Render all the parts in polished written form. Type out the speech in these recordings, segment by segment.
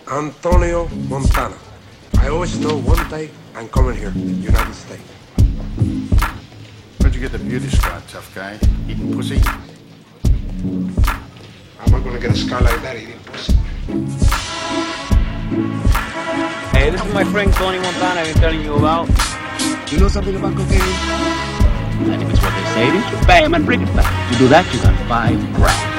Antonio Montana. I always know one day I'm coming here, United States. Where'd you get the beauty scar, tough guy? Eating pussy? How am I gonna get a scar like that eating pussy? Hey, this is my friend Tony Montana I've been telling you about. You know something about cocaine? And if it's what they say it is, you bam and bring it back. You do that, you got $5 grand.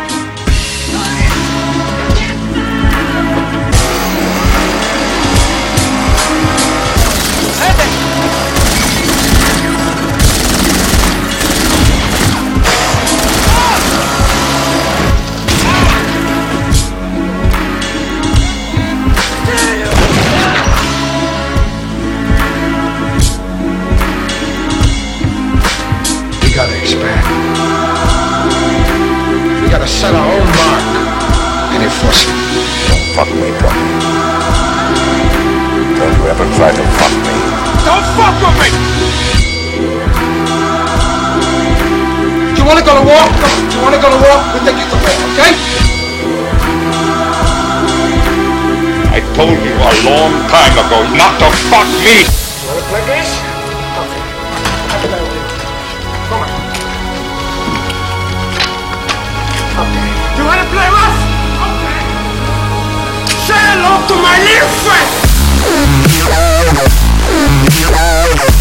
We gotta expand. We gotta set our own mark and enforce it. Don't fuck me, bro. Don't you ever try to fuck me. Don't fuck with me! You wanna go to war? You wanna go to war? We'll take you to war, okay? I told you a long time ago not to fuck me. You wanna play this? Okay. I'll play with you. Come on. Okay. You wanna play rough? Okay. Say hello to my little friend!